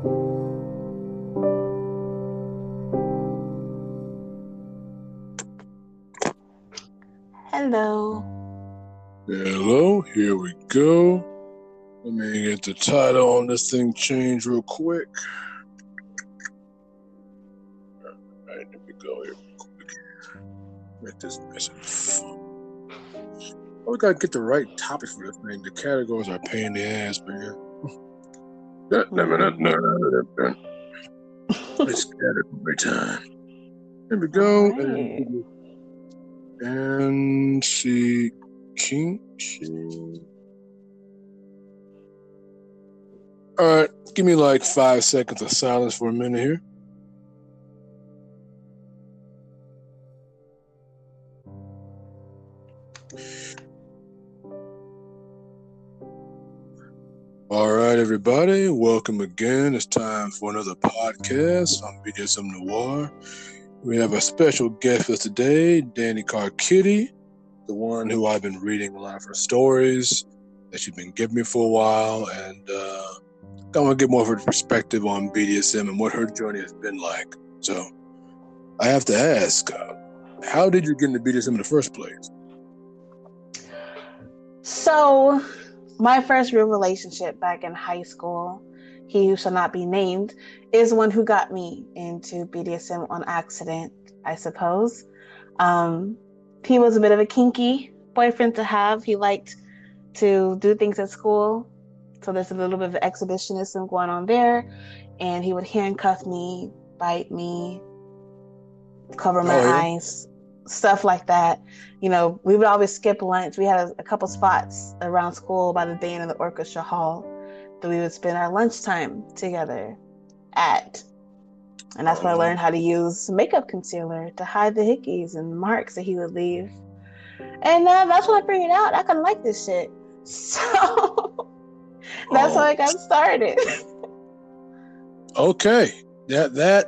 Hello. Hello, here we go. Let me get the title on this thing changed real quick. Alright, here we go here real quick. Make this nice and fun. Oh, we gotta get the right topic for this thing. The categories are a pain in the ass, man. It's category time. Here we go. Right. And see King. Alright, give me like 5 seconds of silence for a minute here. All right, everybody, welcome again. It's time for another podcast on BDSM Noir. We have a special guest for today, Danny Carkitty, the one who I've been reading a lot of her stories that she's been giving me for a while, and I want to get more of her perspective on BDSM and what her journey has been like. So I have to ask, how did you get into BDSM in the first place? So, my first real relationship back in high school, he who shall not be named, is one who got me into BDSM on accident, I suppose. He was a bit of a kinky boyfriend to have. He liked to do things at school. So there's a little bit of exhibitionism going on there. And he would handcuff me, bite me, cover my eyes, stuff like that. You know, we would always skip lunch. We had a couple spots around school by the band in the orchestra hall that we would spend our lunchtime together at. And that's where I learned how to use makeup concealer to hide the hickeys and marks that he would leave. And that's when I figured out I kind of like this shit. So that's how I got started. Okay. That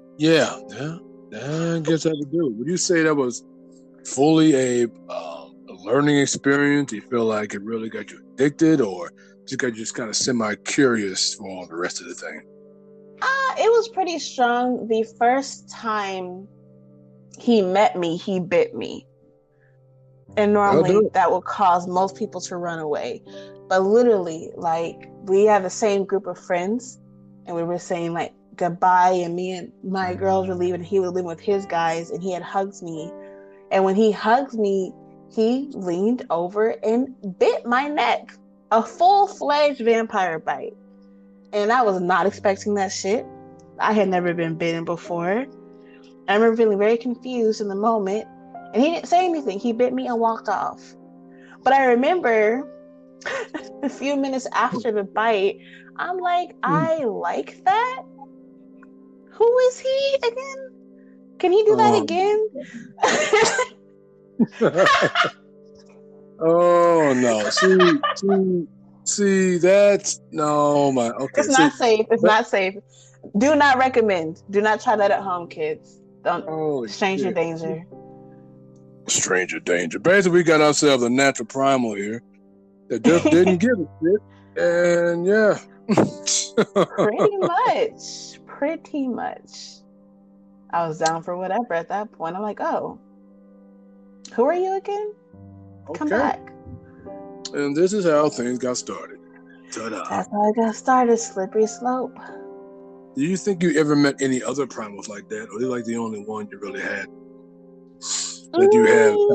I guess I could do it. Would you say that was fully a learning experience? Do you feel like it really got you addicted, or just got you just kind of semi-curious for all the rest of the thing? It was pretty strong. The first time he met me, he bit me. And normally that would cause most people to run away. But literally, like, we have the same group of friends, and we were saying, like, goodbye, and me and my girls were leaving, and he was leaving with his guys, and he had hugged me. And when he hugged me, he leaned over and bit my neck. A full-fledged vampire bite. And I was not expecting that shit. I had never been bitten before. I remember feeling very confused in the moment. And he didn't say anything. He bit me and walked off. But I remember a few minutes after the bite, I'm like, I like that? Who is he again? Can he do that again? Oh, no. See, that's... No, my... Okay. It's not safe. It's not safe. Do not recommend. Do not try that at home, kids. Don't. Stranger danger. Stranger danger. Basically, we got ourselves a natural primal here that just didn't give a shit. And yeah. Pretty much. I was down for whatever at that point. I'm like, oh, who are you again? Okay. Come back. And this is how things got started. Ta-da. That's how I got started. Slippery slope. Do you think you ever met any other primals like that, or are you like the only one you really had? That you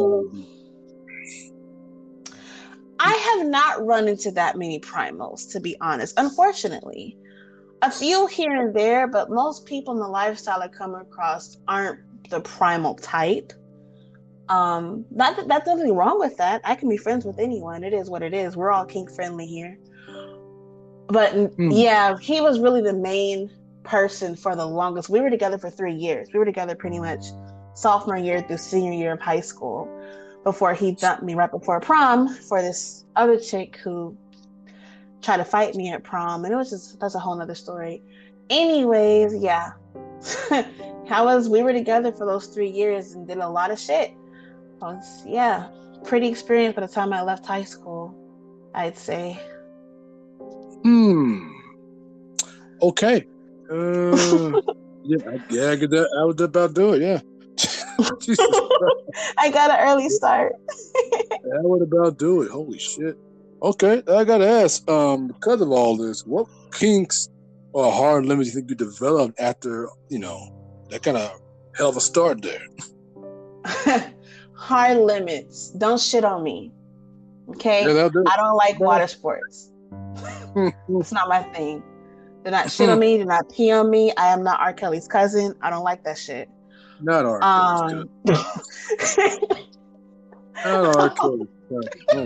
have? I have not run into that many primals, to be honest. Unfortunately, a few here and there, but most people in the lifestyle I come across aren't the primal type. Not that that's nothing wrong with that. I can be friends with anyone. It is what it is. We're all kink friendly here. But yeah, he was really the main person for the longest. We were together for 3 years. We were together pretty much sophomore year through senior year of high school before he dumped me right before prom for this other chick who tried to fight me at prom. And it was just, that's a whole nother story. Anyways, yeah. We were together for those 3 years and did a lot of shit. I was, pretty experienced by the time I left high school, I'd say. Okay. Yeah, I get that. I was about to do it. Yeah. Jesus Christ. I got an early start. I would about do it. Holy shit. Okay, I gotta ask. Because of all this, what kinks or hard limits you think you developed after that kind of hell of a start there? Hard limits. Don't shit on me. Okay? Yeah, I don't like water sports. It's not my thing. Do not shit on me. Do not pee on me. I am not R. Kelly's cousin. I don't like that shit. Not R. Kelly's cousin. Not R. Kelly's cousin.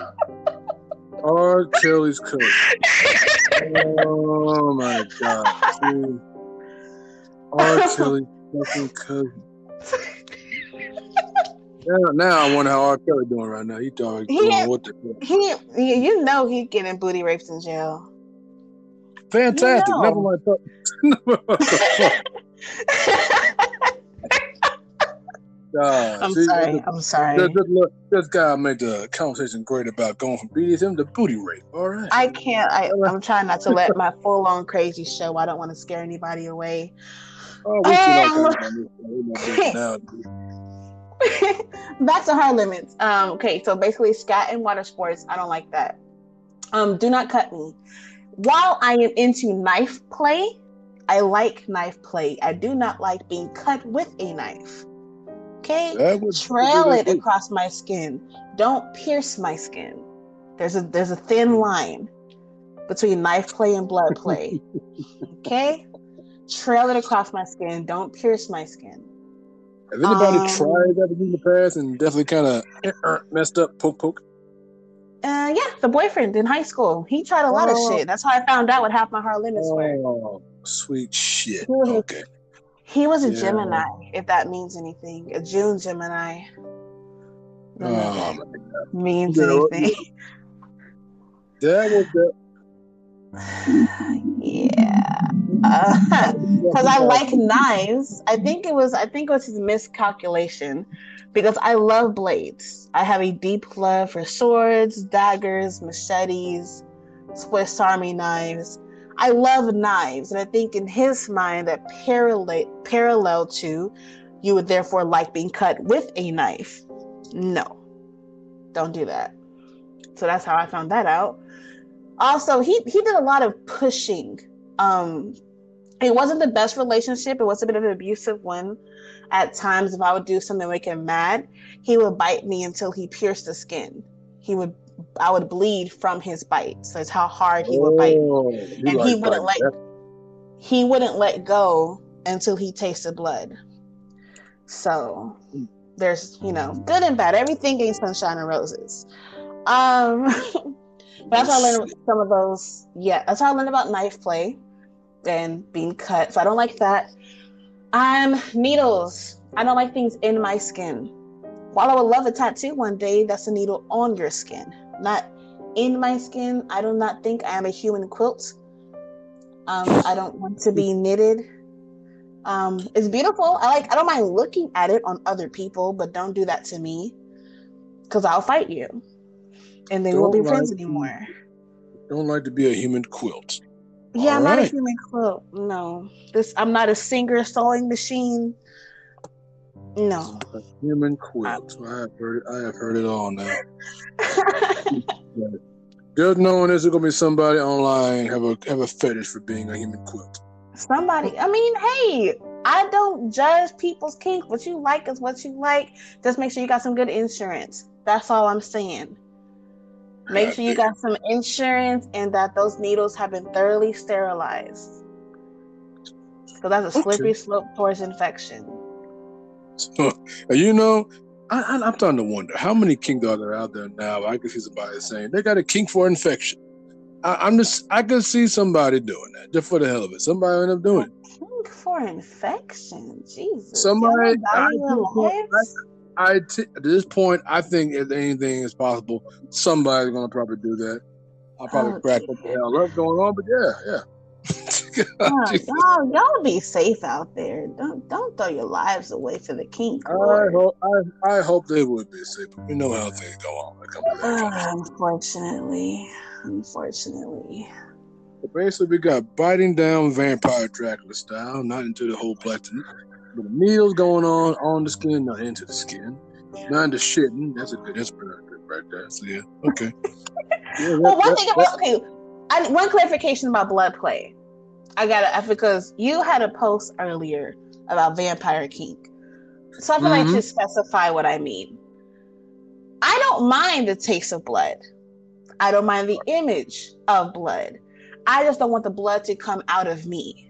R. Kelly's cousin. Oh my god. Dude. R. Kelly's fucking cousin. Now I wonder how R. Kelly doing right now. He doing what the fuck? He's getting booty raped in jail. Fantastic. Never mind. I'm sorry. This guy made the conversation great about going from BDSM to booty rape. All right. I can't. I'm trying not to let my full-on crazy show. I don't want to scare anybody away. Oh, now. Back to hard limits. Okay, so basically scat and water sports, I don't like that. Do not cut me. While I am into knife play, I like knife play. I do not like being cut with a knife. Okay? Trail it across my skin. Don't pierce my skin. There's a thin line between knife play and blood play. Okay? Trail it across my skin. Don't pierce my skin. Have anybody tried that in the past and definitely kind of messed up, poke? Yeah, the boyfriend in high school. He tried a lot of shit. That's how I found out what half my hard limits were. Oh, sweet shit. Okay. He was a Gemini, if that means anything. A June Gemini. Means anything. That was that. Yeah. Because I like knives. I think it was his miscalculation, because I love blades. I have a deep love for swords, daggers, machetes, Swiss Army knives. I love knives, and I think in his mind that parallel to, you would therefore like being cut with a knife. No, don't do that. So that's how I found that out. Also, he did a lot of pushing. It wasn't the best relationship. It was a bit of an abusive one. At times, if I would do something to make him mad, he would bite me until he pierced the skin. I would bleed from his bite. So it's how hard he would bite me. And he wouldn't let go until he tasted blood. So there's, good and bad. Everything ain't sunshine and roses. But that's how I learned some of those. Yeah, that's how I learned about knife play and being cut. So I don't like that. Needles. I don't like things in my skin. While I would love a tattoo one day, that's a needle on your skin, not in my skin. I do not think I am a human quilt. I don't want to be knitted. It's beautiful. I don't mind looking at it on other people, but don't do that to me, because I'll fight you. And they won't be friends anymore. Don't like to be a human quilt. Yeah, I'm not a human quilt. No. I'm not a singer sewing machine. No. A human quilt. I have heard it all now. Just knowing there's gonna be somebody online have a fetish for being a human quilt. Somebody. I mean, hey, I don't judge people's kink. What you like is what you like. Just make sure you got some good insurance. That's all I'm saying. Make sure you got some insurance and that those needles have been thoroughly sterilized. So that's a slippery slope towards infection. So, I'm starting to wonder how many kinks are there out there now. I can see somebody saying they got a kink for infection. I can see somebody doing that just for the hell of it. Somebody end up doing it. Kink for infection, Jesus. Somebody. At this point, I think if anything is possible, somebody's gonna probably do that. I'll probably crack what the hell up going on, but yeah. Y'all be safe out there. Don't throw your lives away for the kink. I hope they would be safe, but you know how things go on. Unfortunately. Basically, we got biting down vampire Dracula style, not into the whole platinum. But the needles going on the skin, not into the skin. Not into shitting. That's pretty good right there. So yeah, okay. Yeah, Well, one thing about one clarification about blood play. Because you had a post earlier about vampire kink. So I feel like I should specify what I mean. I don't mind the taste of blood. I don't mind the image of blood. I just don't want the blood to come out of me.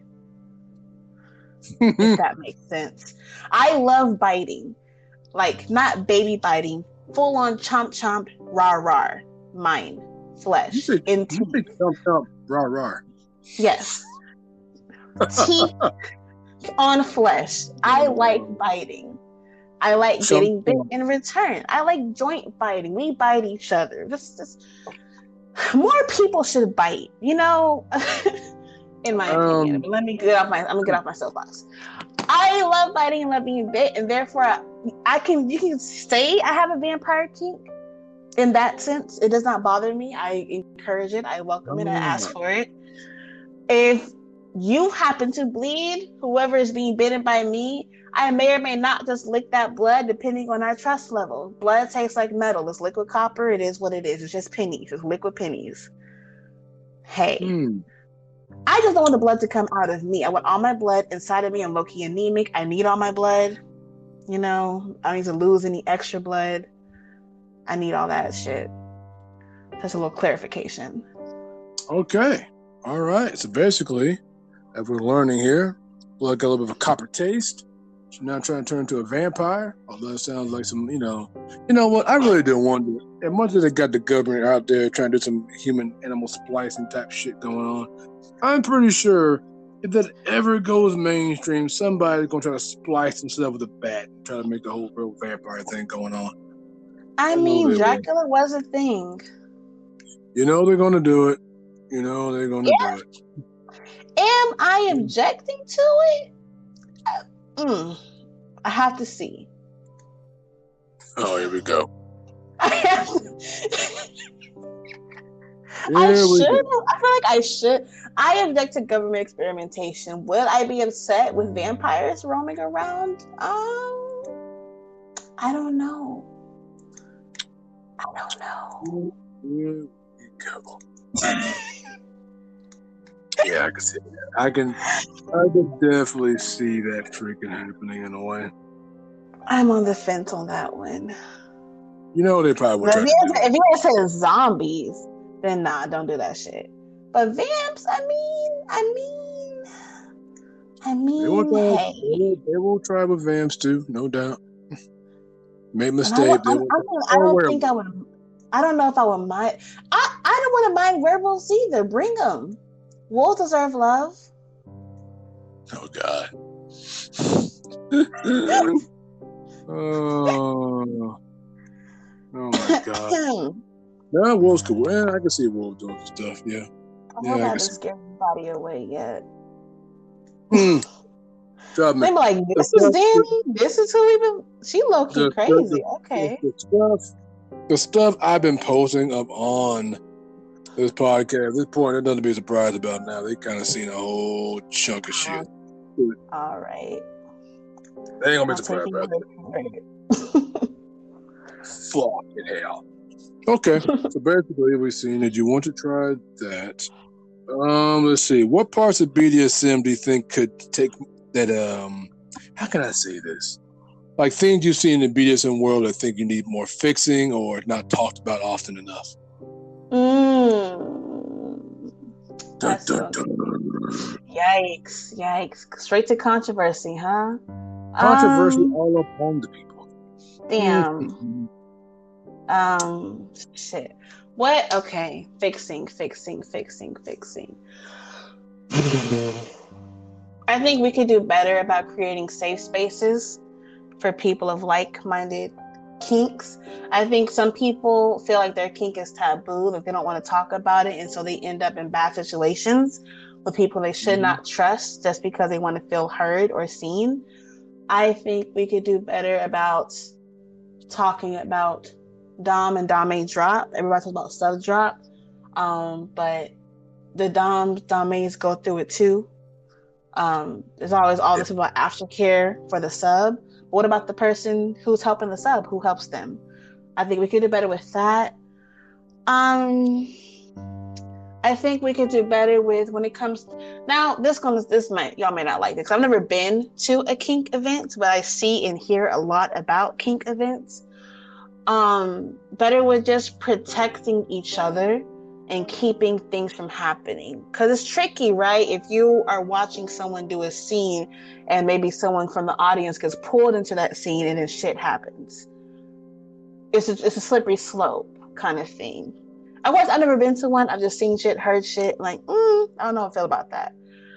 If that makes sense. I love biting. Like, not baby biting. Full on chomp chomp, rah rah. Mind, flesh, into chomp chomp, rah rah. Yes. Teeth on flesh. I like biting. I like getting bit in return. I like joint biting. We bite each other. Just more people should bite, in my opinion. But let me get off my soapbox. I love biting and love being bit, and therefore you can say I have a vampire kink. In that sense, it does not bother me. I encourage it. I welcome it. I ask for it. If you happen to bleed, whoever is being bitten by me, I may or may not just lick that blood depending on our trust level. Blood tastes like metal. It's liquid copper. It is what it is. It's just pennies. It's liquid pennies. Hey. I just don't want the blood to come out of me. I want all my blood inside of me. I'm low-key anemic. I need all my blood. I don't need to lose any extra blood. I need all that shit. That's a little clarification. Okay. All right. So basically, as we're learning here, blood got a little bit of a copper taste. She's now trying to turn into a vampire. Although it sounds like some, you know what? I really didn't wonder. As much as they got the government out there trying to do some human-animal splicing type shit going on, I'm pretty sure if that ever goes mainstream, somebody's going to try to splice themselves with a bat and try to make the whole real vampire thing going on. I mean, Dracula was a thing. They're going to do it. They're going to do it. Am I objecting to it? I have to see. Oh, here we go. I feel like I should. I object to government experimentation. Would I be upset with vampires roaming around? I don't know. Here we go. Yeah, I can see that. I can definitely see that freaking happening in a way. I'm on the fence on that one. They probably would try to do it. If you had said zombies, then nah, don't do that shit. But vamps, I mean, they will try with vamps too, no doubt. Make mistake. I don't think I would. I don't know if I would mind. I don't want to mind werewolves either. Bring them. Wolves deserve love. Oh God. Oh my God. No, wolves could. Well, I can see wolves doing stuff. Yeah. I haven't scared anybody away yet. They be like, this is Danny. This is who we've been. She low key crazy. Okay. The stuff I've been posting up on this podcast, at this point, there's nothing to be surprised about now. They kind of seen a whole chunk of shit. All right. They ain't gonna be surprised about that. Fucking hell. Okay, so basically we've seen that you want to try that. Let's see. What parts of BDSM do you think could take that? How can I say this? Like things you see in the BDSM world that think you need more fixing or not talked about often enough. Dun, dun, dun. Yikes! Straight to controversy, huh? Controversy all up on the people. Damn. Shit. What? Okay. Fixing. I think we could do better about creating safe spaces for people of like-minded kinks. I think some people feel like their kink is taboo, that they don't want to talk about it, and so they end up in bad situations with people they should not trust just because they want to feel heard or seen. I think we could do better about talking about Dom and Dame drop. Everybody talks about sub drop, but the domains go through it too. There's always all this about aftercare for the sub. What about the person who's helping the sub? Who helps them? I think we could do better with that. I think we could do better with when it comes. Now, y'all may not like this. I've never been to a kink event, but I see and hear a lot about kink events. Better with just protecting each other and keeping things from happening, because it's tricky, right? If you are watching someone do a scene and maybe someone from the audience gets pulled into that scene and then shit happens, it's a slippery slope kind of thing. Of course, I've never been to one. I've just seen shit, heard shit. Like, I don't know how I feel about that.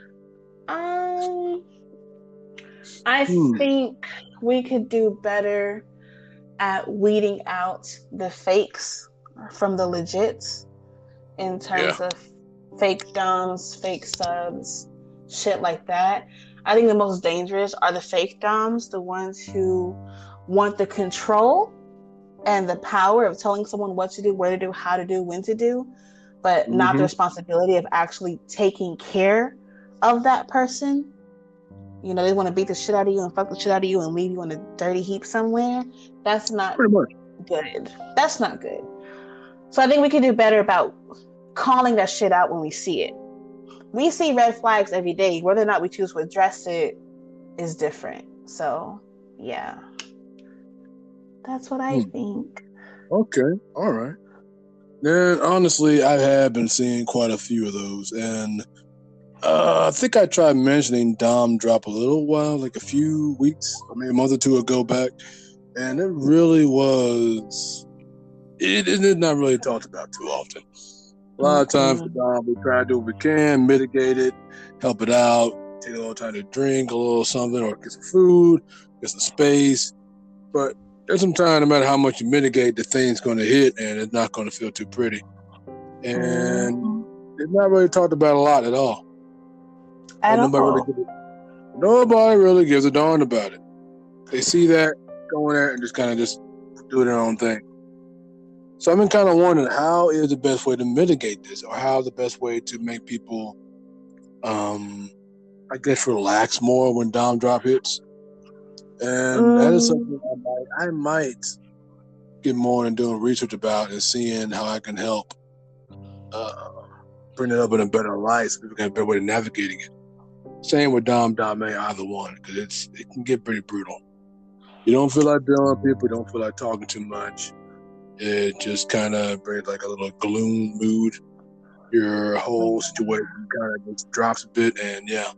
I think we could do better at weeding out the fakes from the legits in terms of fake doms, fake subs, shit like that. I think the most dangerous are the fake doms, the ones who want the control and the power of telling someone what to do, where to do, how to do, when to do, but not the responsibility of actually taking care of that person. You know, they want to beat the shit out of you and fuck the shit out of you and leave you in a dirty heap somewhere. That's not good. That's not good. So I think we can do better about calling that shit out when we see it. We see red flags every day. Whether or not we choose to address it is different. So, yeah. That's what I think. Okay. All right. Then, honestly, I have been seeing quite a few of those. And I think I tried mentioning Dom Drop a little while, like a few weeks, I mean, a month or two ago back. And it really was... It is not really talked about too often. A lot of times, we try to do what we can, mitigate it, help it out, take a little time to drink a little something, or get some food, get some space. But there's some time, no matter how much you mitigate, the thing's going to hit, and it's not going to feel too pretty. And it's not really talked about a lot at all. Nobody really gives a darn about it. They see that, go in there, and just kind of just do their own thing. So I've been kind of wondering, how is the best way to mitigate this, or how is the best way to make people, I guess, relax more when Dom Drop hits? And that is something I might get more into doing research about and seeing how I can help bring it up in a better light, so people can have a better way of navigating it. Same with Dom, either one, because it can get pretty brutal. You don't feel like dealing with people, you don't feel like talking too much. It just kind of brings like a little gloom mood. Your whole situation kind of just drops a bit, and yeah,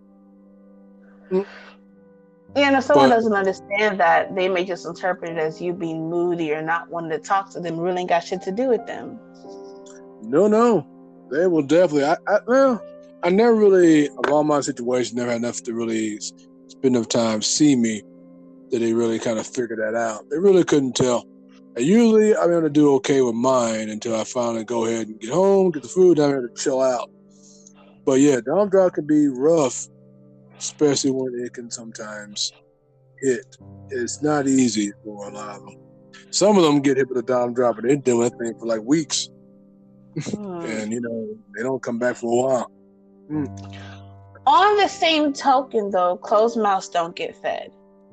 and if someone doesn't understand that, they may just interpret it as you being moody or not wanting to talk to them. Really ain't got shit to do with them. No, they will definitely. I never really, of all my situations, never had enough to really spend enough time see me that they really kind of figured that out. They really couldn't tell. And usually, I'm going to do okay with mine until I finally go ahead and get home, get the food, I'm going to chill out. But yeah, Dom Drop can be rough, especially when it can sometimes hit. It's not easy for a lot of them. Some of them get hit with a Dom Drop, and they do that thing for like weeks. And, they don't come back for a while. On the same token, though, closed mouths don't get fed.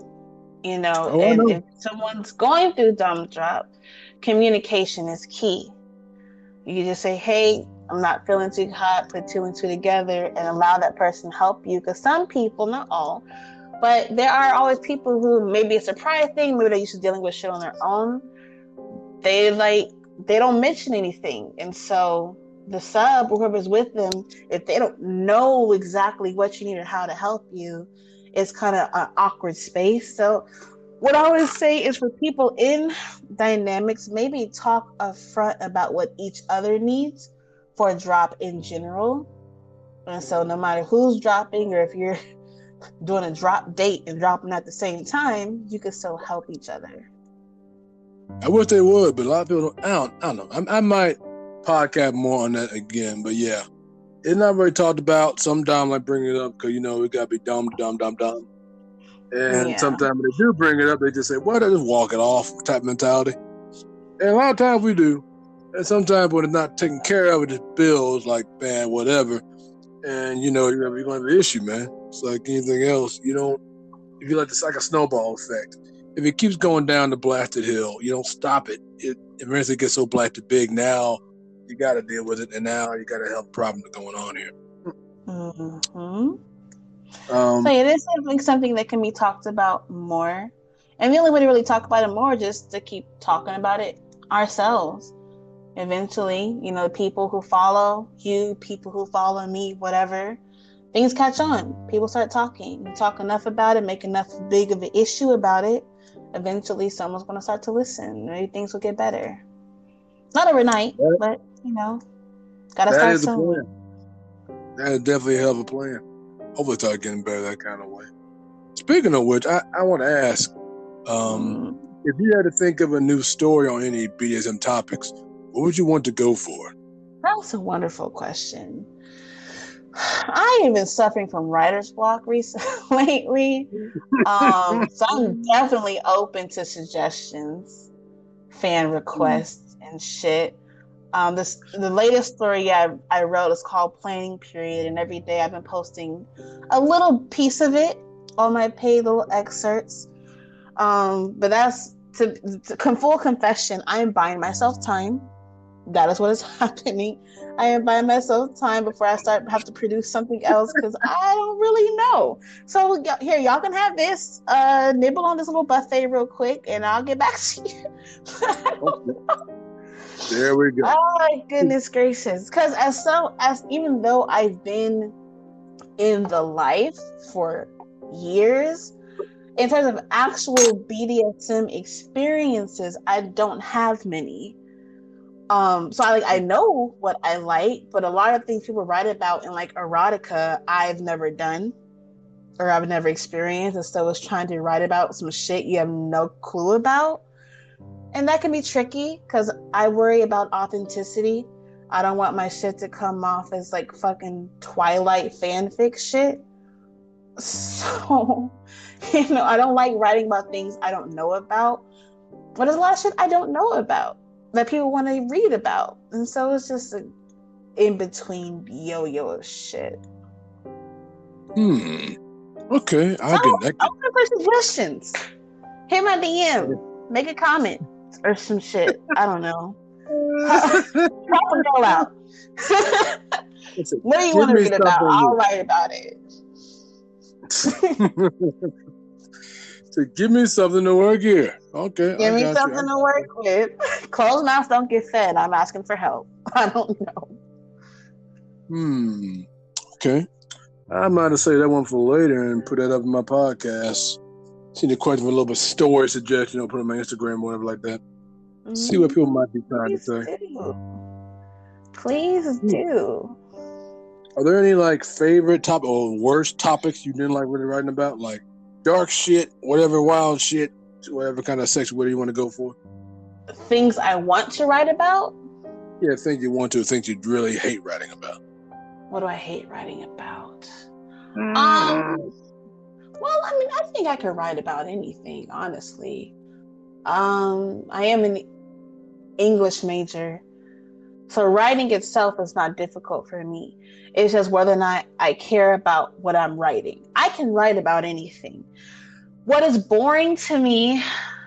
If someone's going through Dom Drop, communication is key. You can just say, hey, I'm not feeling too hot, put two and two together, and allow that person to help you. Because some people, not all, but there are always people who, maybe it's a pride thing, maybe they're used to dealing with shit on their own. They don't mention anything. And so the sub, whoever's with them, if they don't know exactly what you need or how to help you, it's kind of an awkward space. So what I always say is, for people in dynamics, maybe talk upfront about what each other needs for a drop in general. And so no matter who's dropping, or if you're doing a drop date and dropping at the same time, you can still help each other. I wish they would, but a lot of people don't. I don't know. I might podcast more on that again, but yeah. It's not really talked about. Sometimes I bring it up because, we got to be dumb. And sometimes when they do bring it up, they just say, well, they just walk it off type mentality. And a lot of times we do. And sometimes when it's not taken care of, it just builds like bad whatever. And you're going to have an issue, man. It's like anything else. You don't, if you let it's like a snowball effect. If it keeps going down the blasted hill, you don't stop it. It eventually gets so blasted big. Now you got to deal with it, and now you got to have a problem going on here. Mm-hmm. So it is something that can be talked about more, and the only way to really talk about it more is just to keep talking about it ourselves. Eventually, the people who follow you, people who follow me, whatever, things catch on. People start talking. You talk enough about it, make enough big of an issue about it. Eventually, someone's going to start to listen. Maybe things will get better. Not overnight, but gotta start somewhere. That is definitely a hell of a plan. Hopefully, start getting better that kind of way. Speaking of which, I want to ask, if you had to think of a new story on any BDSM topics, what would you want to go for? That's a wonderful question. I have been suffering from writer's block lately. So I'm definitely open to suggestions, fan requests, and shit. The latest story I wrote is called Planning Period, and every day I've been posting a little piece of it on my page, little excerpts. But that's to full confession, I am buying myself time. That is what is happening. I am buying myself time before I have to produce something else because I don't really know. So here, y'all can have this. Nibble on this little buffet real quick, and I'll get back to you. There we go. Oh my goodness gracious! Because even though I've been in the life for years, in terms of actual BDSM experiences, I don't have many. So I know what I like, but a lot of things people write about in like erotica, I've never done or I've never experienced, and so it's trying to write about some shit you have no clue about, and that can be tricky because I worry about authenticity. I don't want my shit to come off as like fucking Twilight fanfic shit. So, I don't like writing about things I don't know about, but there's a lot of shit I don't know about that people want to read about, and so it's just an in-between yo-yo of shit. Okay, I'm looking for suggestions. Hit my DM, make a comment or some shit. I don't know. Help a girl out. What do you want to read about? I'll write about it. So give me something to work here. Okay. Give me something to work with. Closed mouths don't get fed. I'm asking for help. I don't know. Okay. I might have saved that one for later and put that up in my podcast. See the question with a little bit of story suggestion, put it on my Instagram or whatever like that. See what people might be trying to say. Please do. Are there any like favorite topic or worst topics you didn't like really writing about? Like dark shit, whatever, wild shit, whatever kind of section, whatever you want to go for? Things I want to write about? Yeah, things you want to, things you really hate writing about. What do I hate writing about? Well, I think I could write about anything, honestly. I am an English major, so writing itself is not difficult for me. It's just whether or not I care about what I'm writing. I can write about anything. What is boring to me?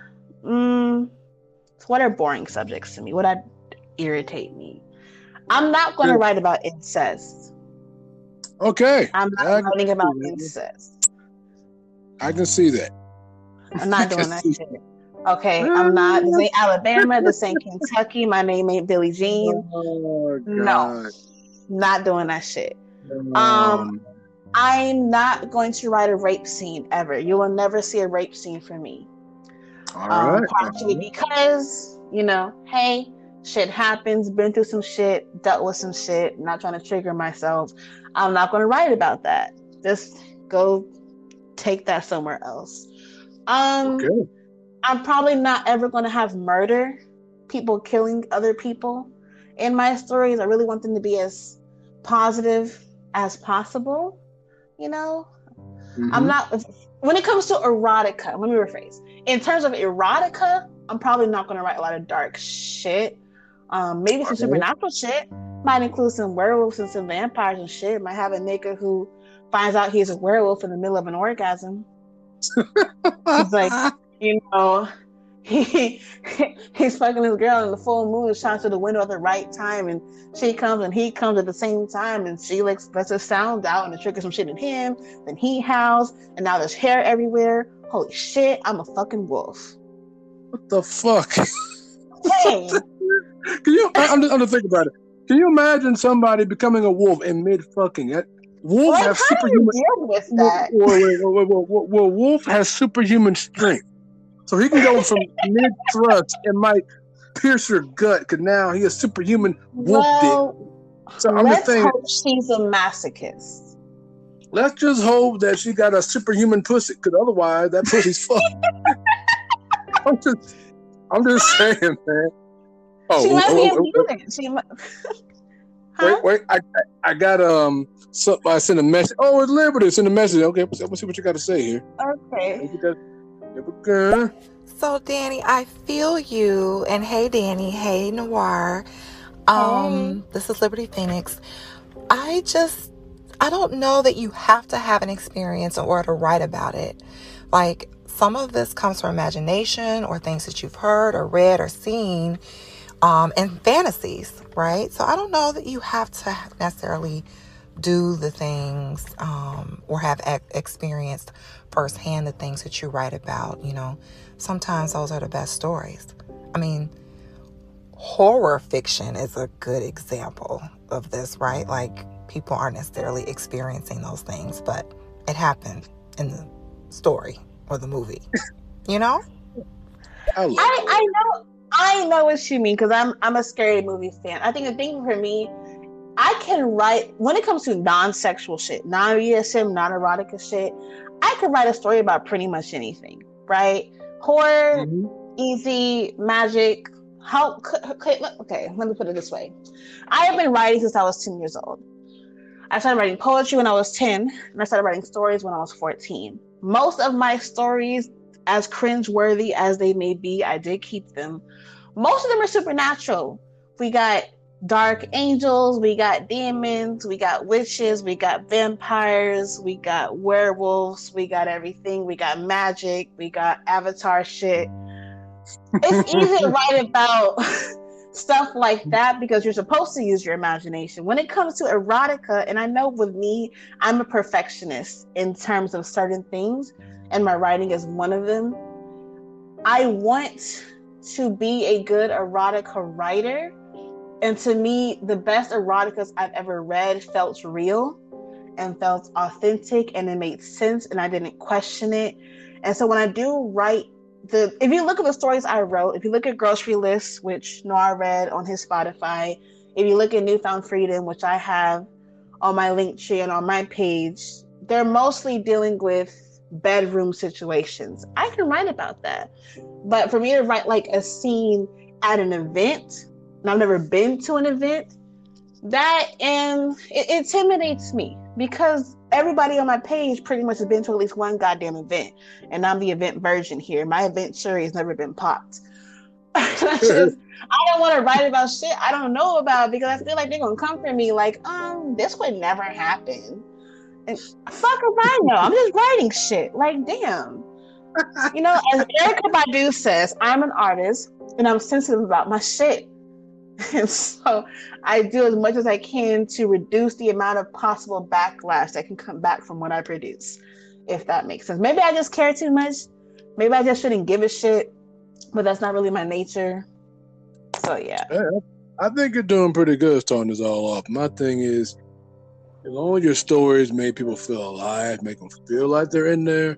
What are boring subjects to me? What irritate me? I'm not going to write about incest. Okay. I'm not writing about incest. I can see that. I'm not doing that shit. Okay, I'm not. This ain't Alabama. This ain't Kentucky. My name ain't Billie Jean. No, not doing that shit. I'm not going to write a rape scene ever. You will never see a rape scene from me. Partially because, hey, shit happens, been through some shit, dealt with some shit, not trying to trigger myself. I'm not going to write about that. Just go take that somewhere else. I'm probably not ever going to have murder, people killing other people in my stories. I really want them to be as positive as possible. I'm not, when it comes to erotica, let me rephrase. In terms of erotica, I'm probably not going to write a lot of dark shit. Maybe some supernatural shit. Might include some werewolves and some vampires and shit. Might have a nigga who finds out he's a werewolf in the middle of an orgasm. He's like, he's fucking his girl and the full moon shines through the window at the right time, and she comes and he comes at the same time, and she like lets her sound out and it triggers some shit in him. Then he howls, and now there's hair everywhere. Holy shit, I'm a fucking wolf. What the fuck? Hey. I'm just thinking about it. Can you imagine somebody becoming a wolf in mid fucking? Wolf have superhuman. With that? Well, wolf has superhuman strength, so he can go from mid thrust and might pierce your gut because now he has superhuman wolf dick. So I'm just saying, hope she's a masochist. Let's just hope that she got a superhuman pussy, because otherwise that pussy's fucked. I'm just saying, man. Oh, she might be a mutant. She might. Huh? Wait! I got I sent a message. Oh, it's Liberty. Send a message. Okay, let's see what you got to say here. Okay. So, Danny, I feel you. And hey, Danny. Hey, Noir. This is Liberty Phoenix. I don't know that you have to have an experience in order to write about it. Like, some of this comes from imagination or things that you've heard or read or seen. And fantasies, right? So I don't know that you have to necessarily do the things or have experienced firsthand the things that you write about. Sometimes those are the best stories. I mean, horror fiction is a good example of this, right? Like, people aren't necessarily experiencing those things, but it happened in the story or the movie, I know what you mean, because I'm a scary movie fan. I think the thing for me, I can write, when it comes to non-sexual shit, non-BDSM, non-erotica shit, I could write a story about pretty much anything, right? Horror, easy, magic. Okay, let me put it this way. I have been writing since I was 10 years old. I started writing poetry when I was 10, and I started writing stories when I was 14. Most of my stories, as cringeworthy as they may be, I did keep them. Most of them are supernatural. We got dark angels, we got demons, we got witches, we got vampires, we got werewolves, we got everything. We got magic, we got Avatar shit. It's easy to write about stuff like that because you're supposed to use your imagination. When it comes to erotica, and I know with me, I'm a perfectionist in terms of certain things, and my writing is one of them. I want to be a good erotica writer. And to me, the best eroticas I've ever read felt real and felt authentic, and it made sense, and I didn't question it. And so when I do write if you look at the stories I wrote, if you look at Grocery List, which Noir read on his Spotify, if you look at Newfound Freedom, which I have on my Linktree and on my page, they're mostly dealing with bedroom situations. I can write about that. But for me to write like a scene at an event, and I've never been to an event, it intimidates me because everybody on my page pretty much has been to at least one goddamn event, and I'm the event virgin here. My event cherry has never been popped. I don't want to write about shit I don't know about because I feel like they're gonna come for me like, this would never happen. And fuck if I know. I'm just writing shit. Like, damn. As Erykah Badu says, I'm an artist and I'm sensitive about my shit. And so I do as much as I can to reduce the amount of possible backlash that can come back from what I produce, if that makes sense. Maybe I just care too much. Maybe I just shouldn't give a shit, but that's not really my nature. So, yeah. I think you're doing pretty good starting this all off. My thing is, as long as your stories make people feel alive, make them feel like they're in there,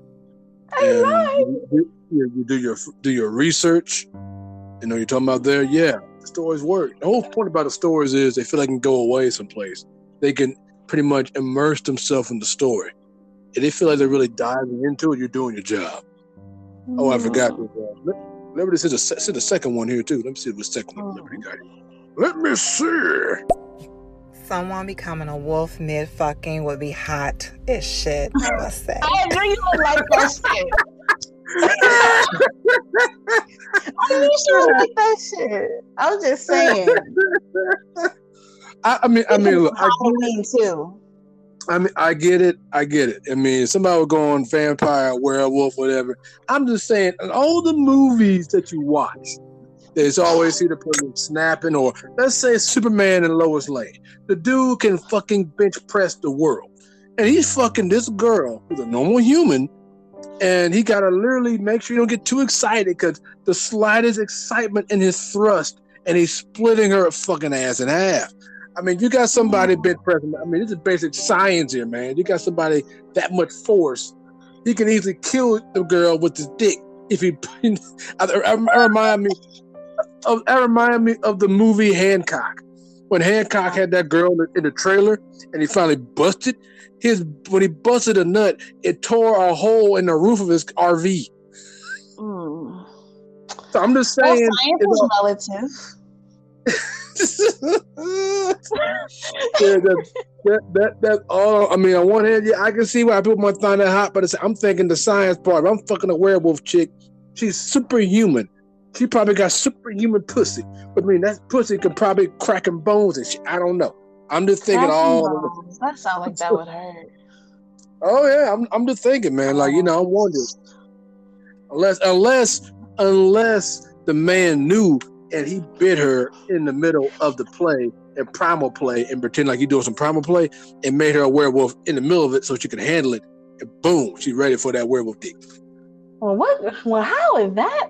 you do your research, you're talking about there, yeah. Stories work. The whole point about the stories is they feel like they can go away someplace. They can pretty much immerse themselves in the story. If they feel like they're really diving into it, you're doing your job. Oh, I forgot. Liberty said the second one here too. Let me see what second one Liberty got. Let me see. Someone becoming a wolf mid-fucking would be hot as shit, I must say. I agree you would like that shit. mean, you should like that shit. I was just saying. I mean, look, Halloween too. I get it. I mean, somebody would go on vampire, werewolf, whatever. I'm just saying, in all the movies that you watch, there's always see the person snapping, or let's say Superman and Lois Lane. The dude can fucking bench press the world. And he's fucking this girl who's a normal human, and he gotta literally make sure you don't get too excited because the slightest excitement in his thrust, and he's splitting her fucking ass in half. I mean, you got somebody bench pressing. I mean, this is basic science here, man. You got somebody that much force. He can easily kill the girl with his dick if he. That remind me of the movie Hancock, when Hancock had that girl in the trailer, and he finally busted when he busted a nut, it tore a hole in the roof of his RV. Mm. So I'm just saying, science is relative. That's all. I mean, on one hand, yeah, I can see why people might find that hot, but I'm thinking the science part. If I'm fucking a werewolf chick, she's superhuman. She probably got superhuman pussy. But I mean, that pussy could probably cracking bones and shit. I don't know. I'm just thinking that sounds like that would hurt. Oh yeah, I'm just thinking, man. Like, I'm wondering, unless the man knew and he bit her in the middle of the play and primal play and pretend like he doing some primal play and made her a werewolf in the middle of it so she could handle it, and boom, she's ready for that werewolf dick. Well, how is that?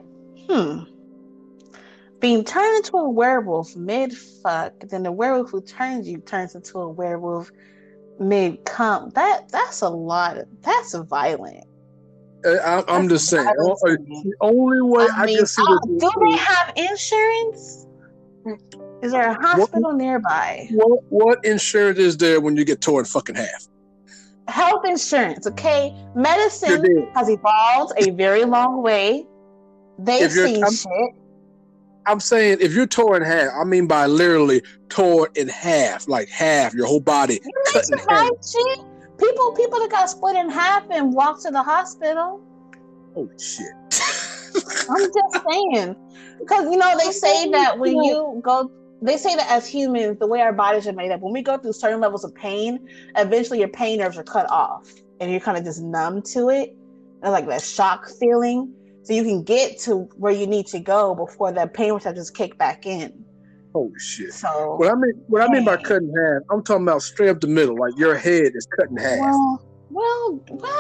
Being turned into a werewolf mid-fuck, then the werewolf who turns you turns into a werewolf mid-cum. That's a lot. That's violent. I'm just saying. The only way I can see do they have insurance? Is there a hospital nearby? What insurance is there when you get torn fucking half? Health insurance, okay? Medicine has evolved a very long way. They've seen shit. I'm saying if you're torn in half, I mean by literally torn in half, like half, your whole body cut in half. Shit. People that got split in half and walked to the hospital. Oh shit! I'm just saying, because they say that when you go, they say that as humans, the way our bodies are made up, when we go through certain levels of pain, eventually your pain nerves are cut off, and you're kind of just numb to it, and like that shock feeling. So you can get to where you need to go before that pain receptors kick back in. Oh shit! So what I mean by cutting half, I'm talking about straight up the middle, like your head is cut in half. Well.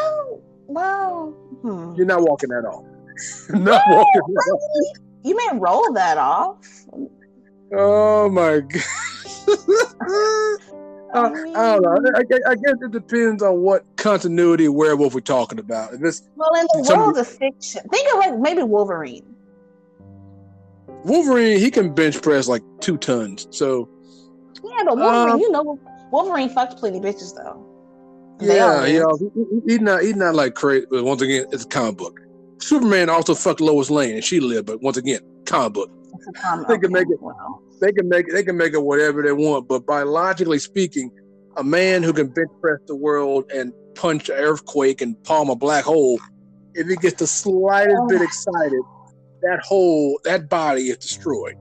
You're not walking that off. Not walking that off. You may roll that off. Oh my god! I don't know. I guess it depends on what continuity werewolf we're talking about. In the world of fiction, think of like maybe Wolverine. Wolverine, he can bench press like 2 tons. So yeah, but Wolverine, Wolverine fucked plenty bitches though. Yeah. He's not like crazy. But once again, it's a comic book. Superman also fucked Lois Lane and she lived, but once again, comic book. They can make it. Well. They can make it whatever they want. But biologically speaking, a man who can bench press the world and punch an earthquake and palm a black hole, if he gets the slightest bit excited, that body is destroyed.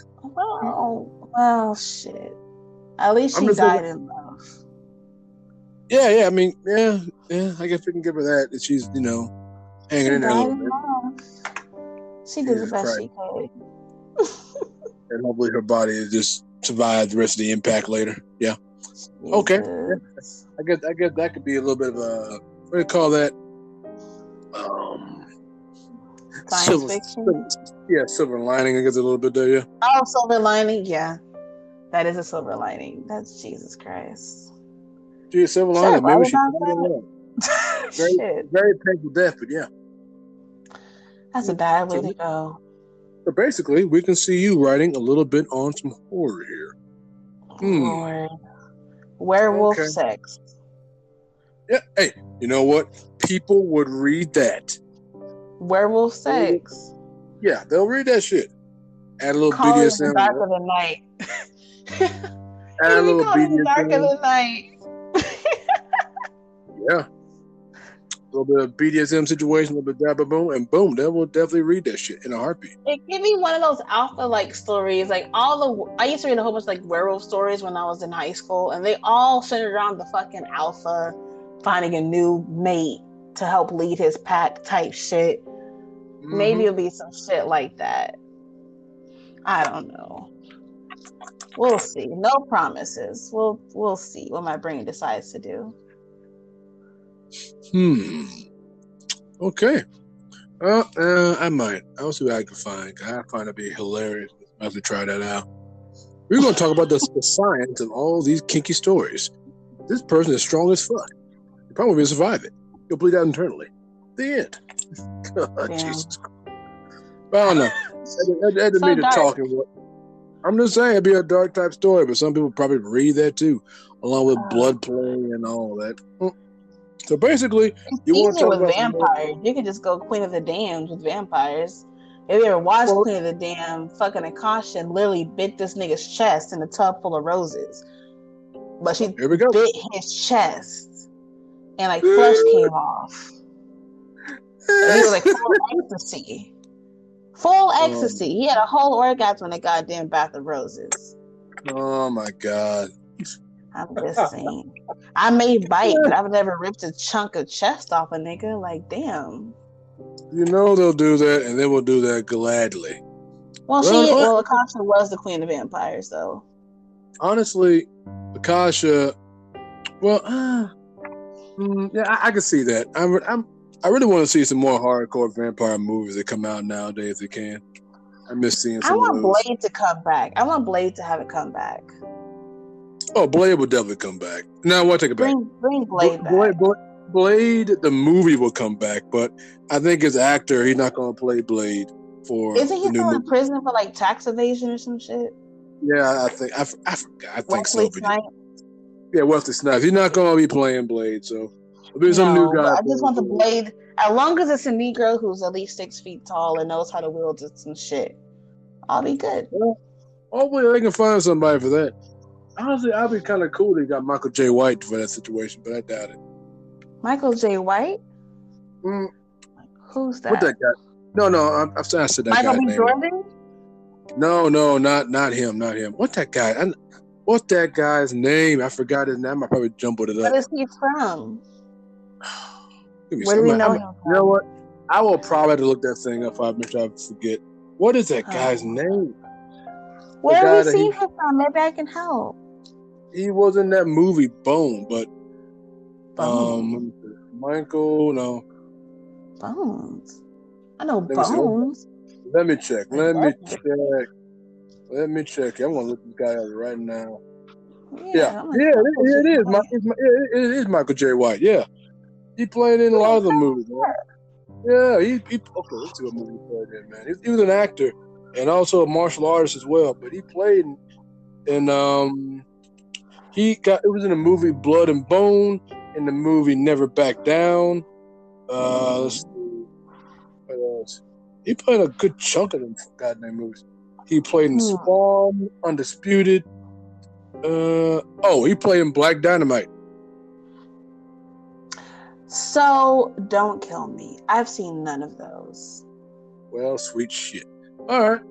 Well, shit. At least she died in love. Yeah. I mean, yeah. I guess we can give her that she's, hanging in there a little bit. She did the best she could. And hopefully her body has just survived the rest of the impact later. Yeah. Okay. Yeah. I guess that could be a little bit of a, what do you call that? Science fiction? Yeah, silver lining, I guess a little bit there, yeah. Oh, silver lining, yeah. That is a silver lining. That's Jesus Christ. Gee, silver lining, maybe she very painful death, but yeah. That's a bad way to go. So basically, we can see you writing a little bit on some horror here. Lord. Werewolf sex. Yeah, hey, you know what? People would read that. Werewolf sex. Yeah, they'll read that shit. Add a little Call BDSM. It dark of the night. Add a little BDSM. Dark of the night. Yeah. little bit of BDSM situation, a little bit dabba boom, and boom, they will definitely read that shit in a heartbeat. It give me one of those alpha like stories. Like I used to read a whole bunch of like werewolf stories when I was in high school, and they all centered around the fucking alpha finding a new mate to help lead his pack type shit. Mm-hmm. Maybe it'll be some shit like that. I don't know. We'll see. No promises. We'll see what my brain decides to do. Okay. I might. I'll see what I can find. I find it be hilarious. I have to try that out. We're going to talk about the science of all these kinky stories. This person is strong as fuck. He probably will survive it. He'll bleed out internally. The end. God, Jesus Christ. I don't know. I didn't mean to talk and what. I'm just saying it'd be a dark type story, but some people probably read that too, along with blood play and all that. So basically, you want to talk about vampires. You could just go Queen of the Damned with vampires. If you ever watched Queen of the Damned, fucking Akasha literally bit this nigga's chest in a tub full of roses. But she bit his chest, and like flesh came off. And he was like full ecstasy. Full ecstasy. He had a whole orgasm in a goddamn bath of roses. Oh my God. I'm just saying. I may bite, but I've never ripped a chunk of chest off a nigga. Like, damn. You know they'll do that, and they will do that gladly. Well, Akasha was the queen of vampires, though. Honestly, Akasha. Well, yeah, I can see that. I really want to see some more hardcore vampire movies that come out nowadays. If they can. I miss seeing some. I want Blade to come back. I want Blade to have it come back. Oh, Blade will definitely come back. No, I want to take it back. Bring Blade back. Blade, the movie will come back, but I think as actor, he's not going to play Blade for. Isn't he still in prison for like tax evasion or some shit? Yeah, I think I think so. Yeah, Wesley Snipes. He's not going to be playing Blade, so there'll be some new guy. I just want the Blade. As long as it's a Negro who's at least 6 feet tall and knows how to wield some shit, I'll be good. Well, hopefully they can find somebody for that. Honestly, I'd be kind of cool. They got Michael J. White for that situation, but I doubt it. Michael J. White? Who's that? What that guy? No, I said that Michael guy's B. name. Jordan? No, not him. What's that guy? What's that guy's name? I forgot his name. I probably jumbled it up. Where is he from? Where do we know him from? You know what? I will probably have to look that thing up. I'll make sure I forget. What is that guy's name? Where have we seen him from? Maybe I can help. He was in that movie Bone, but Michael, no. Bones. I know Bones. Let me check. Let me check. I'm gonna look this guy up right now. Yeah, it is. It is Michael J. White. Yeah, he played in a lot of the movies. Man. Yeah, he okay. Let's see what movie he played in, man. He was an actor and also a martial artist as well. But he played in it was in the movie Blood and Bone, in the movie Never Back Down. Let's see. What else? He played a good chunk of them goddamn movies. He played in Spawn, Undisputed. He played in Black Dynamite. So don't kill me. I've seen none of those. Well, sweet shit. All right.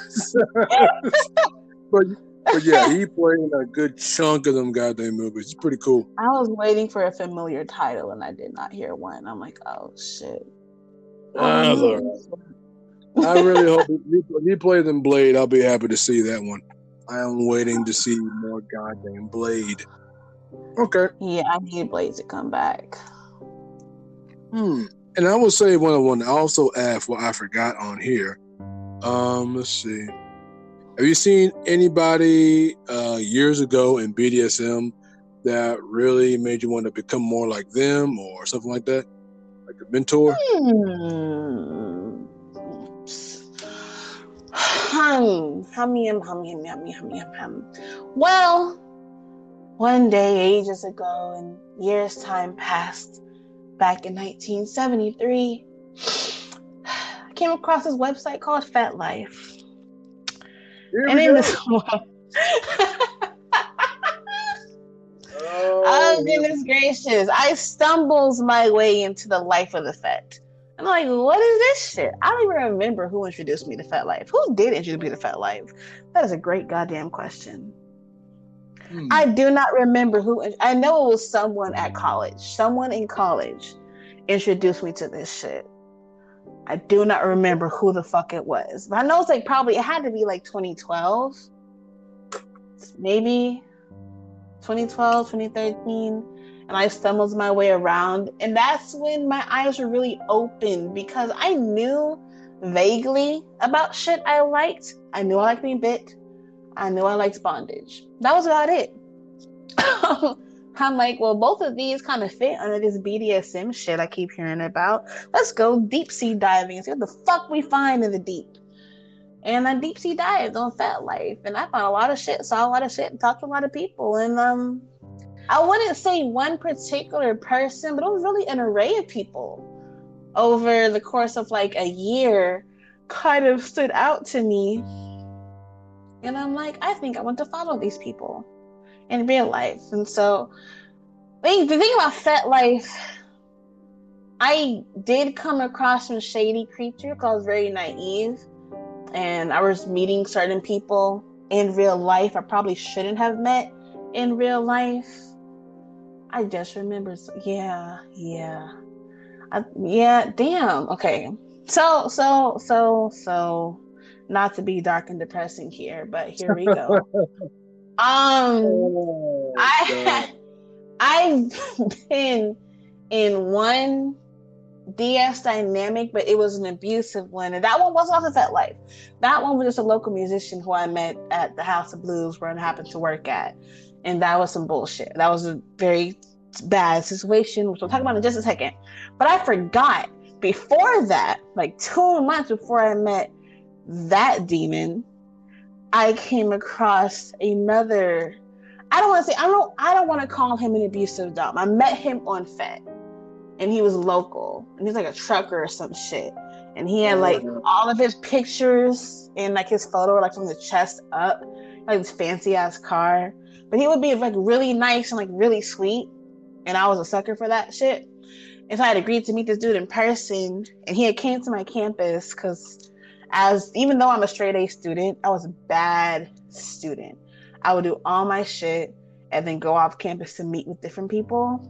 But yeah, he played in a good chunk of them goddamn movies. It's pretty cool. I was waiting for a familiar title and I did not hear one. I'm like, oh shit. I really hope if he plays in Blade, I'll be happy to see that one. I am waiting to see more goddamn Blade. Okay. Yeah, I need Blade to come back. And I will say one. I also asked what I forgot on here. Let's see. Have you seen anybody years ago in BDSM that really made you want to become more like them or something like that? Like a mentor? Well, one day, ages ago, and years time passed, back in 1973, I came across this website called Fat Life. And in this one, goodness gracious. I stumbles my way into the life of the Fett. I'm like, what is this shit? I don't even remember who introduced me to FetLife. Who did introduce me to FetLife? That is a great goddamn question. I do not remember who. I know it was someone at college. Someone in college introduced me to this shit. I do not remember who the fuck it was. But I know it's like probably, it had to be like 2012. Maybe 2012, 2013. And I stumbled my way around. And that's when my eyes were really open because I knew vaguely about shit I liked. I knew I liked being bit. I knew I liked bondage. That was about it. I'm like, well, both of these kind of fit under this BDSM shit I keep hearing about. Let's go deep sea diving and see what the fuck we find in the deep. And I deep sea dived on FetLife, and I found a lot of shit, saw a lot of shit, and talked to a lot of people. And I wouldn't say one particular person, but it was really an array of people over the course of like a year kind of stood out to me. And I'm like, I think I want to follow these people in real life. And so the thing about FetLife, I did come across some shady creatures because I was very naive. And I was meeting certain people in real life I probably shouldn't have met in real life. I just remember, damn. Okay. So not to be dark and depressing here, but here we go. I've been in one DS dynamic, but it was an abusive one, and that one wasn't off of FetLife. That one was just a local musician who I met at the House of Blues where I happened to work at, and that was some bullshit. That was a very bad situation, which we'll talk about in just a second. But I forgot, before that, like 2 months before I met that demon, I came across another. I don't want to call him an abusive dom. I met him on Fet, and he was local, and he's like a trucker or some shit, and he had like all of his pictures in like his photo, like from the chest up, like this fancy ass car. But he would be like really nice and like really sweet, and I was a sucker for that shit. And so I had agreed to meet this dude in person, and he had came to my campus because, even though I'm a straight A student, I was a bad student. I would do all my shit and then go off campus to meet with different people.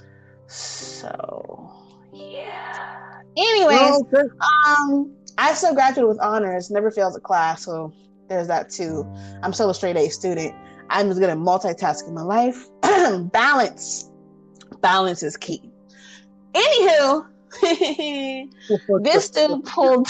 So yeah. Anyways, I still graduated with honors, never failed a class, so there's that too. I'm still a straight A student. I'm just good at multitasking my life. Balance is key. Anywho, this dude pulled.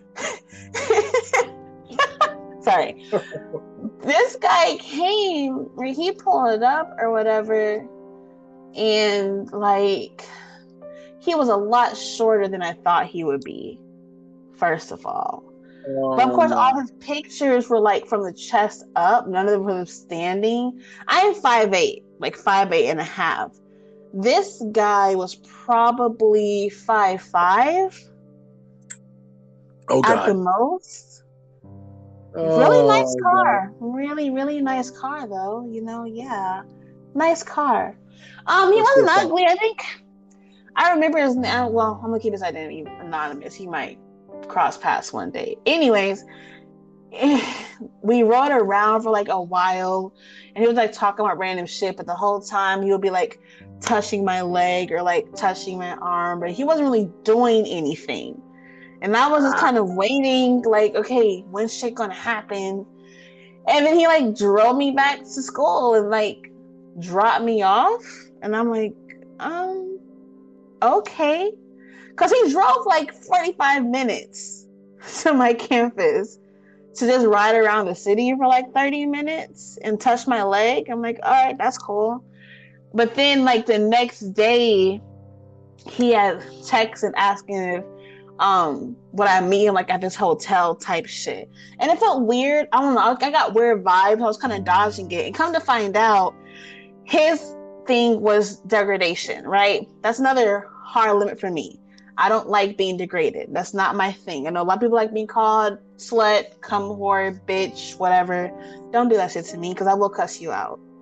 Sorry. This guy came, or he pulled it up or whatever, and like he was a lot shorter than I thought he would be, first of all. But of course, all his pictures were like from the chest up, none of them were standing. I'm 5'8", like 5'8" and a half. This guy was probably 5'5" at the most. Really nice car. God. Really, really nice car, though. Yeah. Nice car. He wasn't ugly. I think I remember his name. Well, I'm gonna keep his identity anonymous. He might cross paths one day. Anyways, we rode around for like a while, and he was like talking about random shit, but the whole time he would be like touching my leg or like touching my arm, but he wasn't really doing anything. And I was just kind of waiting, like, okay, when's shit gonna happen? And then he like drove me back to school and like dropped me off. And I'm like, okay. Cause he drove like 45 minutes to my campus to just ride around the city for like 30 minutes and touch my leg. I'm like, all right, that's cool. But then like the next day he had texts and asking if would I meet him like at this hotel type shit. And it felt weird. I don't know. I got weird vibes. I was kind of dodging it. And come to find out, his thing was degradation, right? That's another hard limit for me. I don't like being degraded. That's not my thing. I know a lot of people like being called slut, cum whore, bitch, whatever. Don't do that shit to me because I will cuss you out.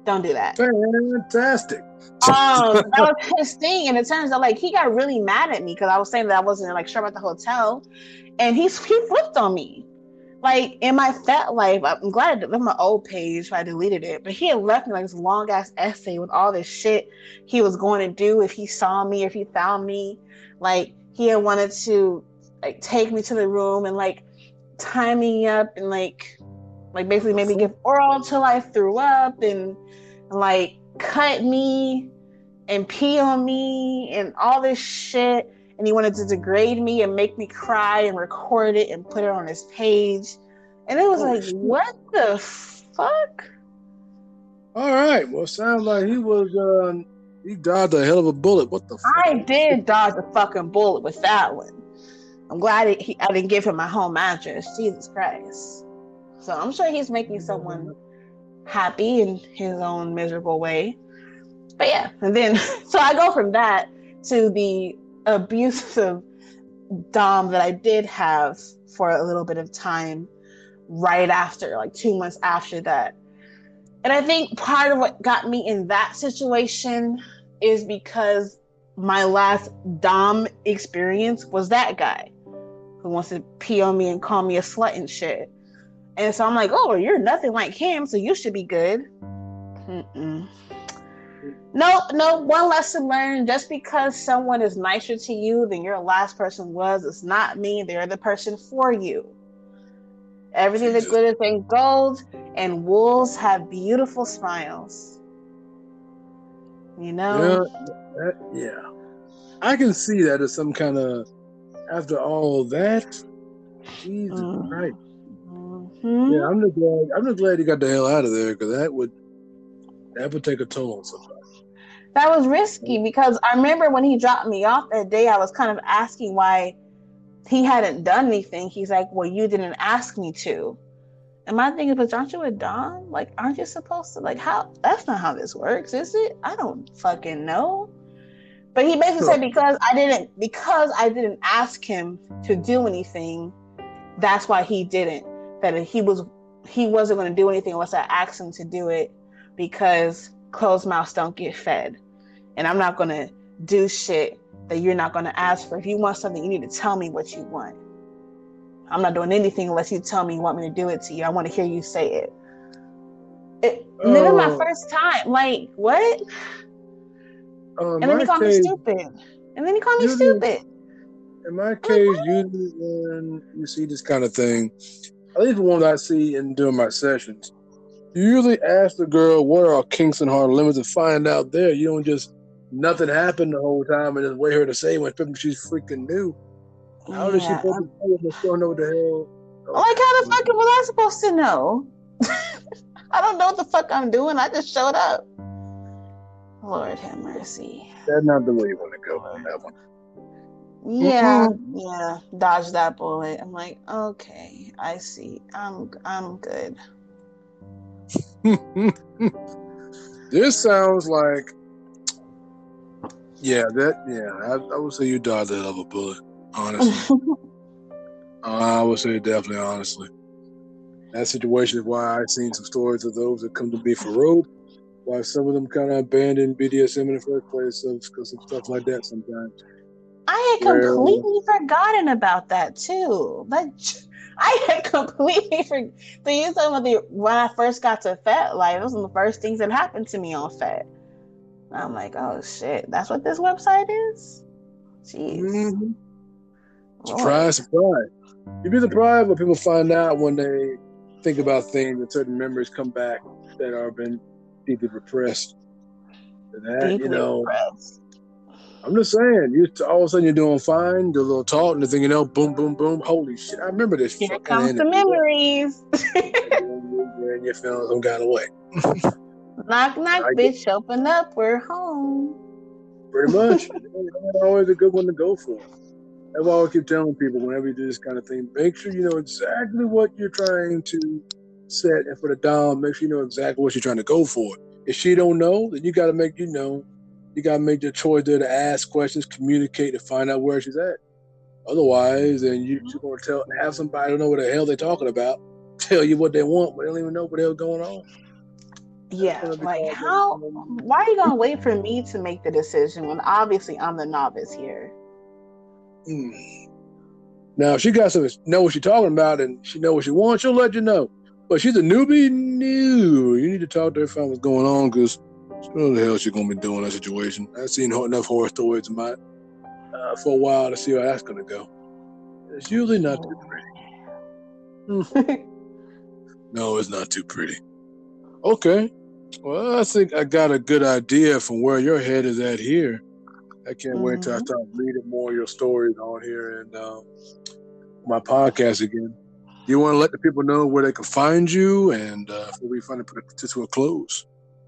Don't do that. Fantastic. That was his thing, and it turns out like he got really mad at me because I was saying that I wasn't like sure about the hotel, and he flipped on me. Like in my Fet Life, I'm glad it was my old page, so I deleted it. But he had left me like this long ass essay with all this shit he was going to do if he saw me, if he found me. Like he had wanted to like take me to the room and like tie me up and like basically made me give oral till I threw up and like cut me and pee on me and all this shit. And he wanted to degrade me and make me cry and record it and put it on his page. And it was like, shit. What the fuck? All right. Well, sounds like he dodged a hell of a bullet. What the fuck? I did dodge a fucking bullet with that one. I'm glad I didn't give him my home address. Jesus Christ. So I'm sure he's making someone happy in his own miserable way. But yeah, and then, so I go from that to the abusive dom that I did have for a little bit of time right after, like 2 months after that. And I think part of what got me in that situation is because my last dom experience was that guy who wants to pee on me and call me a slut and shit. And so I'm like, oh, you're nothing like him, so you should be good. No, one lesson learned. Just because someone is nicer to you than your last person was, does not mean they're the person for you. Everything that glitters ain't gold, and wolves have beautiful smiles. You know? Yeah. I can see that as some kind of, after all that, Jesus Christ. Mm-hmm. Yeah, I'm just glad he got the hell out of there, because that would take a toll on somebody. That was risky, because I remember when he dropped me off that day, I was kind of asking why he hadn't done anything. He's like, well, you didn't ask me to. And my thing is, but aren't you a dom? Like, aren't you supposed to? Like, how? That's not how this works, is it? I don't fucking know. But he basically said because I didn't ask him to do anything, that's why he didn't. That he wasn't going to do anything unless I asked him to do it, because closed mouths don't get fed. And I'm not going to do shit that you're not going to ask for. If you want something, you need to tell me what you want. I'm not doing anything unless you tell me you want me to do it to you. I want to hear you say it. This is my first time. Like, what? And then he called me stupid. And then he called me stupid. In my case, usually when you see this kind of thing, at least the ones I see during my sessions, you usually ask the girl what are our kinks and hard limits and find out there. You don't just nothing happened the whole time and just wait her to say when she's freaking new. How does she supposed to know if she don't know what the hell? Like, how the fuck was I supposed to know? I don't know what the fuck I'm doing. I just showed up. Lord have mercy. That's not the way you want to go on that one. Yeah, dodge that bullet. I'm like, okay, I see. I'm good. This sounds like, I would say you dodged that of a bullet, honestly. I would say definitely, honestly. That situation is why I've seen some stories of those that come to be for road, why some of them kind of abandon BDSM in the first place because of stuff like that sometimes. I had completely forgotten about that too. I had completely forgotten. So you talking about when I first got to Fet, like those are the first things that happened to me on Fet. I'm like, oh shit, that's what this website is? Jeez. Mm-hmm. Surprise. You'd be surprised when people find out when they think about things and certain memories come back that have been deeply repressed. Repressed. I'm just saying, all of a sudden you're doing fine, do a little talk, and the thing boom, boom, boom. Holy shit, I remember this. Here comes the memories. And you're feeling some kind of way. Knock, bitch, open up, we're home. Pretty much. That's always a good one to go for. That's why I keep telling people whenever you do this kind of thing, make sure you know exactly what you're trying to set, and for the dom, make sure you know exactly what you're trying to go for. If she don't know, then you got to make you got to make the choice there to ask questions, communicate, to find out where she's at. Otherwise, then you're going to have somebody who don't know what the hell they're talking about, tell you what they want, but they don't even know what the hell's going on. Yeah, like why are you gonna wait for me to make the decision when obviously I'm the novice here? Now, if she got some know what she's talking about and she know what she wants, she'll let you know. But she's a newbie, you need to talk to her, find what's going on, because what the hell she's gonna be doing in that situation. I've seen enough horror stories for a while to see how that's gonna go. It's usually not too pretty. No, it's not too pretty. Okay. Well, I think I got a good idea from where your head is at here. I can't wait till I start reading more of your stories on here and my podcast again. Do you want to let the people know where they can find you and before we finally put it to a close?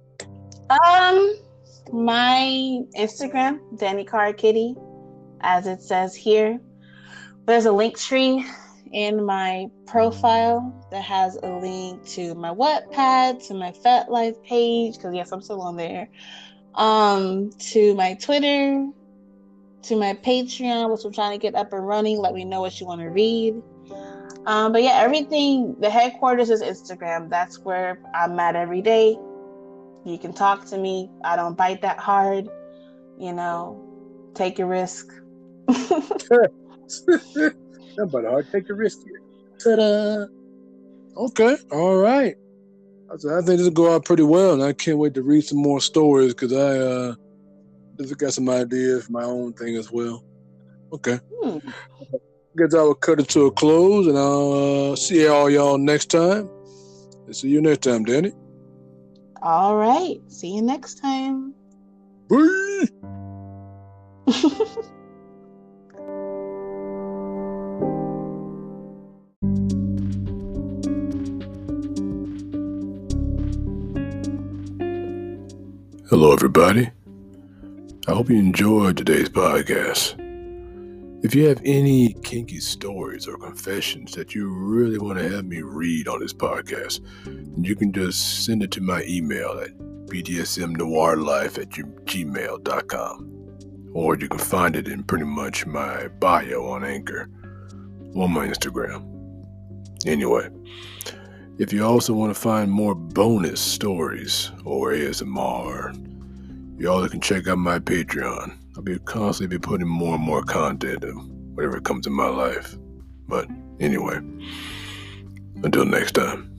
My Instagram, Danny Car Kitty, as it says here. There's a link tree in my profile that has a link to my Wattpad, to my FetLife page, because yes, I'm still on there. To my Twitter, to my Patreon, which I'm trying to get up and running. Let me know what you want to read. But yeah, everything, the headquarters is Instagram. That's where I'm at every day. You can talk to me. I don't bite that hard. Take a risk. Not bite hard. Take a risk here. Ta-da! Okay, all right. I think this will go out pretty well, and I can't wait to read some more stories because I just got some ideas for my own thing as well. Okay. Guess I will cut it to a close, and I'll see all y'all next time. See you next time, Danny. All right. See you next time. Bye. Hello, everybody. I hope you enjoyed today's podcast. If you have any kinky stories or confessions that you really want to have me read on this podcast, you can just send it to my email at bdsmnoirlife@gmail.com, or you can find it in pretty much my bio on Anchor or my Instagram. Anyway, if you also want to find more bonus stories or ASMR, y'all can check out my Patreon. I'll be constantly putting more and more content of whatever comes in my life. But anyway, until next time.